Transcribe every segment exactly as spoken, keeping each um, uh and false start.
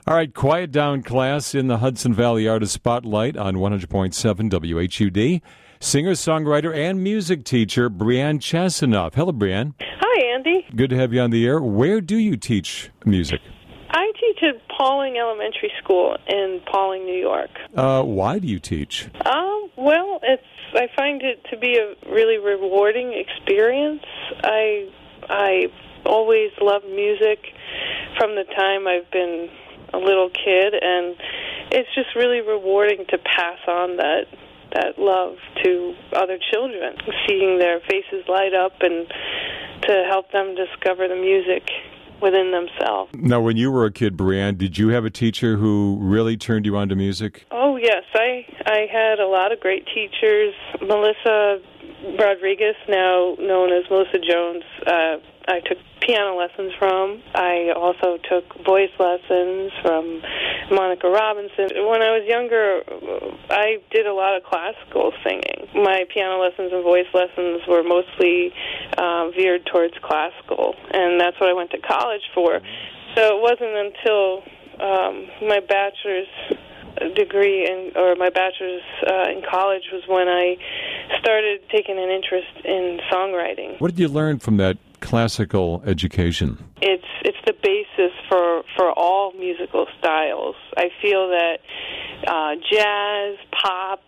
All right, quiet down class in the Hudson Valley Artist Spotlight on one hundred point seven W H U D. Singer, songwriter, and music teacher, Brianne Chasanoff. Hello, Brianne. Hi, Andy. Good to have you on the air. Where do you teach music? I teach at Pauling Elementary School in Pauling, New York. Uh, why do you teach? Um, well, it's I find it to be a really rewarding experience. I I always loved music from the time I've been a little kid, and it's just really rewarding to pass on that that love to other children, seeing their faces light up and to help them discover the music within themselves. Now, when you were a kid, Brianne, did you have a teacher who really turned you on to music? Oh, yes. I, I had a lot of great teachers. Melissa Rodriguez, now known as Melissa Jones, uh, I took piano lessons from. I also took voice lessons from Monica Robinson. When I was younger, I did a lot of classical singing. My piano lessons and voice lessons were mostly uh, veered towards classical, and that's what I went to college for. So it wasn't until um, my bachelor's degree in, or my bachelor's uh, in college was when I started taking an interest in songwriting. What did you learn from that classical education? It's it's the basis for, for all musical styles. I feel that uh, jazz, pop,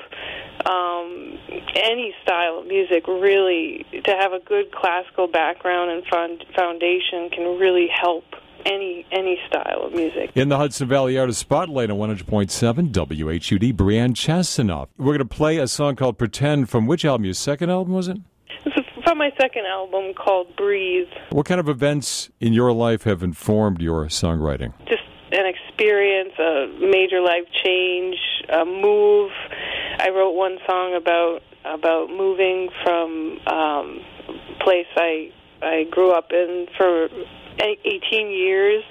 um, any style of music, really, to have a good classical background and fund, foundation can really help any any style of music. In the Hudson Valley Artist Spotlight on one hundred point seven W H U D, Brianne Chasanoff. We're going to play a song called Pretend from which album? Your second album, was it? This is from my second album called Breathe. What kind of events in your life have informed your songwriting? Just an experience, a major life change, a move. I wrote one song about about moving from um, a place I I grew up in for eighteen years.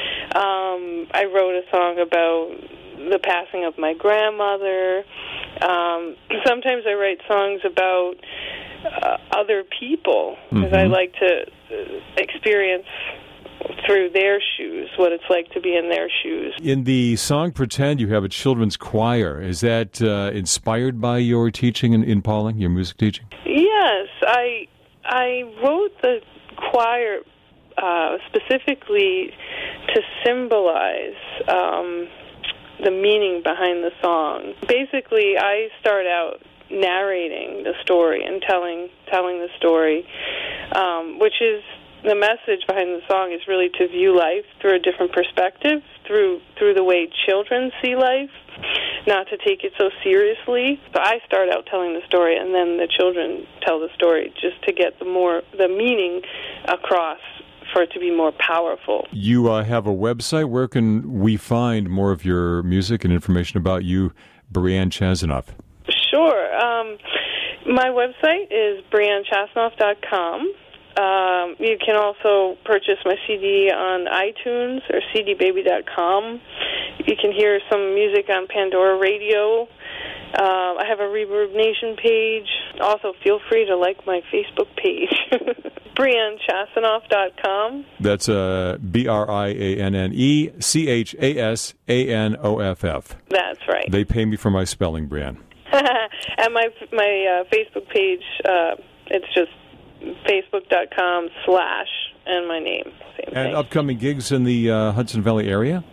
Um, I wrote a song about the passing of my grandmother. Um, sometimes I write songs about uh, other people because mm-hmm. I like to experience through their shoes what it's like to be in their shoes. In the song Pretend, you have a children's choir. Is that uh, inspired by your teaching in, in Pauling, your music teaching? Yes. I, I wrote the choir Uh, specifically to symbolize um, the meaning behind the song. Basically, I start out narrating the story and telling telling the story, um, which is the message behind the song is really to view life through a different perspective, through through the way children see life, not to take it so seriously. So I start out telling the story, and then the children tell the story just to get the more the meaning across, for it to be more powerful. You uh, have a website. Where can we find more of your music and information about you, Brianne Chasanoff? Sure. Um, my website is brianne chasanoff dot com. Um, you can also purchase my C D on iTunes or c d baby dot com. You can hear some music on Pandora Radio. Uh, I have a Reverb Nation page. Also, feel free to like my Facebook page. brianne chasanoff dot com. That's uh, B R I A N N E C H A S A N O F F. That's right. They pay me for my spelling, Brianne. And my my uh, Facebook page, uh, it's just facebook dot com slash and my name. Same and thing. Upcoming gigs in the uh, Hudson Valley area?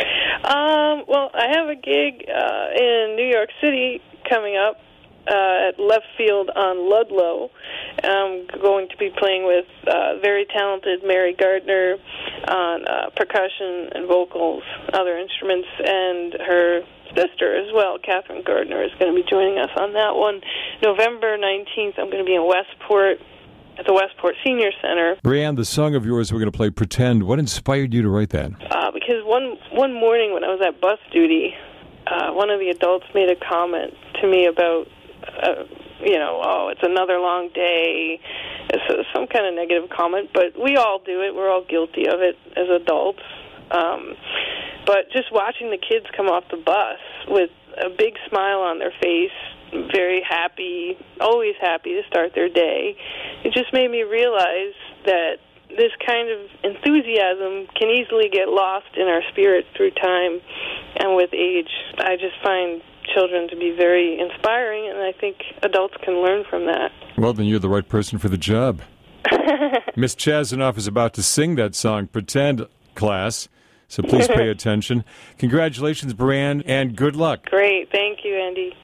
Um, well, I have a gig uh, in New York City coming up uh, at Left Field on Ludlow. I'm going to be playing with uh, very talented Mary Gardner on uh, percussion and vocals, other instruments, and her sister as well, Catherine Gardner, is going to be joining us on that one. November nineteenth, I'm going to be in Westport at the Westport Senior Center. Brianne, the song of yours we're going to play, Pretend, what inspired you to write that? Uh, because one one morning when I was at bus duty, uh, one of the adults made a comment to me about, uh, you know, oh, it's another long day. It's some kind of negative comment, but we all do it. We're all guilty of it as adults. Um, but just watching the kids come off the bus with a big smile on their face, very happy, always happy to start their day, it just made me realize that this kind of enthusiasm can easily get lost in our spirit through time and with age. I just find children to be very inspiring, and I think adults can learn from that. Well, then you're the right person for the job. Miss Chasanoff is about to sing that song, Pretend, class, so please pay attention. Congratulations, Brianne, and good luck. Great. Thank you, Andy.